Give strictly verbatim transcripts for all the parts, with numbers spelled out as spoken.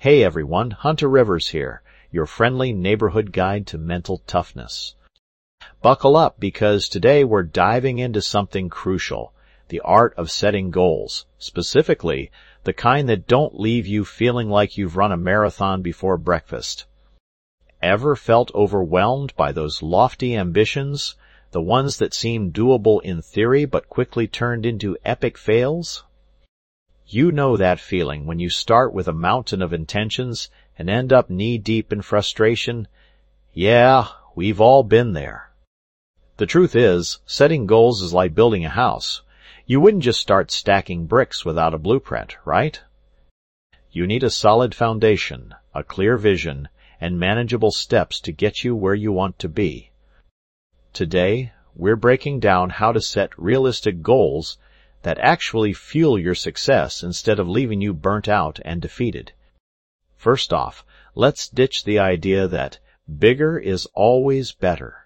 Hey everyone, Hunter Rivers here, your friendly neighborhood guide to mental toughness. Buckle up because today we're diving into something crucial, the art of setting goals, specifically the kind that don't leave you feeling like you've run a marathon before breakfast. Ever felt overwhelmed by those lofty ambitions, the ones that seemed doable in theory but quickly turned into epic fails? You know that feeling when you start with a mountain of intentions and end up knee-deep in frustration? Yeah, we've all been there. The truth is, setting goals is like building a house. You wouldn't just start stacking bricks without a blueprint, right? You need a solid foundation, a clear vision, and manageable steps to get you where you want to be. Today, we're breaking down how to set realistic goals that actually fuel your success instead of leaving you burnt out and defeated. First off, let's ditch the idea that bigger is always better.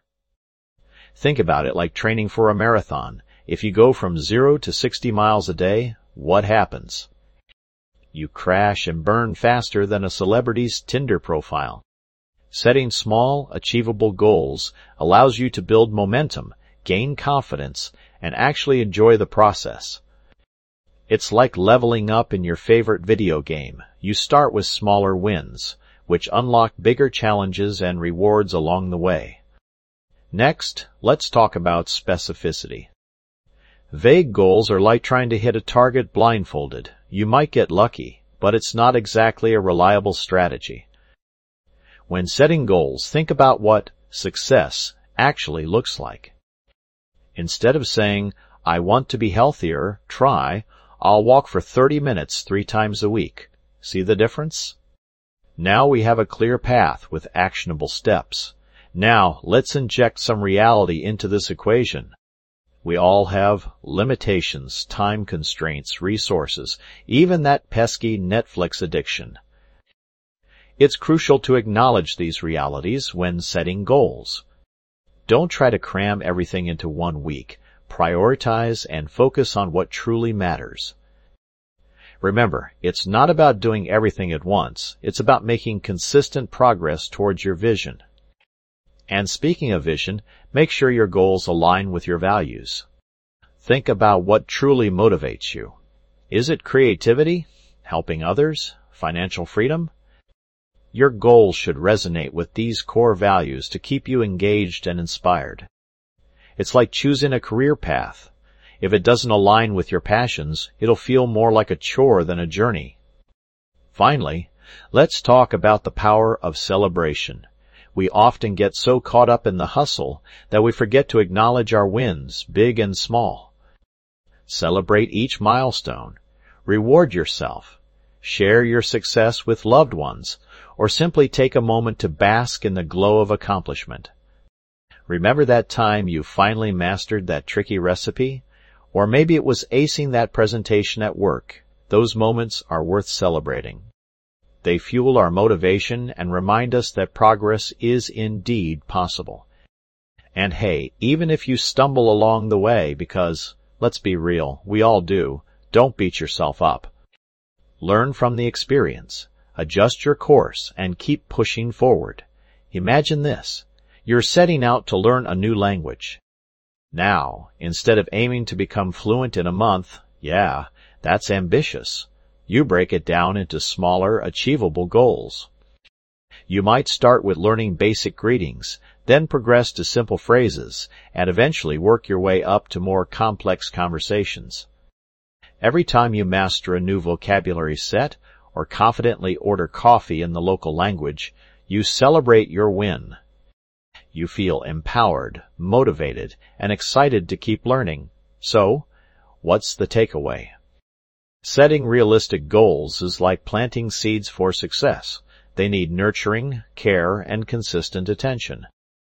Think about it like training for a marathon. If you go from zero to sixty miles a day, what happens? You crash and burn faster than a celebrity's Tinder profile. Setting small, achievable goals allows you to build momentum, gain confidence, and actually enjoy the process. It's like leveling up in your favorite video game. You start with smaller wins, which unlock bigger challenges and rewards along the way. Next, let's talk about specificity. Vague goals are like trying to hit a target blindfolded. You might get lucky, but it's not exactly a reliable strategy. When setting goals, think about what success actually looks like. Instead of saying, I want to be healthier, try, I'll walk for thirty minutes three times a week. See the difference? Now we have a clear path with actionable steps. Now let's inject some reality into this equation. We all have limitations, time constraints, resources, even that pesky Netflix addiction. It's crucial to acknowledge these realities when setting goals. Don't try to cram everything into one week. Prioritize and focus on what truly matters. Remember, it's not about doing everything at once. It's about making consistent progress towards your vision. And speaking of vision, make sure your goals align with your values. Think about what truly motivates you. Is it creativity? Helping others? Financial freedom? Your goals should resonate with these core values to keep you engaged and inspired. It's like choosing a career path. If it doesn't align with your passions, it'll feel more like a chore than a journey. Finally, let's talk about the power of celebration. We often get so caught up in the hustle that we forget to acknowledge our wins, big and small. Celebrate each milestone. Reward yourself. Share your success with loved ones, or simply take a moment to bask in the glow of accomplishment. Remember that time you finally mastered that tricky recipe? Or maybe it was acing that presentation at work. Those moments are worth celebrating. They fuel our motivation and remind us that progress is indeed possible. And hey, even if you stumble along the way, because, let's be real, we all do, don't beat yourself up. Learn from the experience, adjust your course, and keep pushing forward. Imagine this. You're setting out to learn a new language. Now, instead of aiming to become fluent in a month, yeah, that's ambitious. You break it down into smaller, achievable goals. You might start with learning basic greetings, then progress to simple phrases, and eventually work your way up to more complex conversations. Every time you master a new vocabulary set, or confidently order coffee in the local language, you celebrate your win. You feel empowered, motivated, and excited to keep learning. So, what's the takeaway? Setting realistic goals is like planting seeds for success. They need nurturing, care, and consistent attention.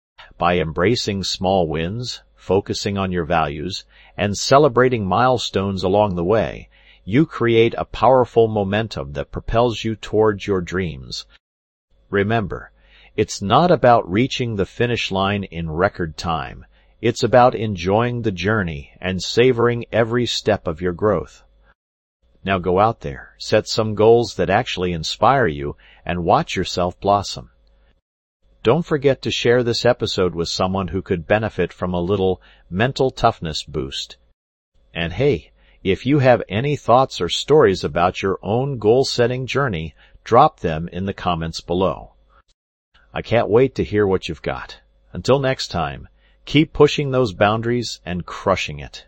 By embracing small wins, focusing on your values, and celebrating milestones along the way, you create a powerful momentum that propels you towards your dreams. Remember, it's not about reaching the finish line in record time. It's about enjoying the journey and savoring every step of your growth. Now go out there, set some goals that actually inspire you, and watch yourself blossom. Don't forget to share this episode with someone who could benefit from a little mental toughness boost. And hey, if you have any thoughts or stories about your own goal-setting journey, drop them in the comments below. I can't wait to hear what you've got. Until next time, keep pushing those boundaries and crushing it.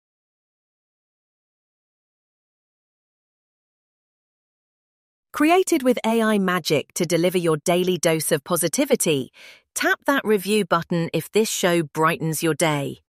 Created with A I magic to deliver your daily dose of positivity, tap that review button if this show brightens your day.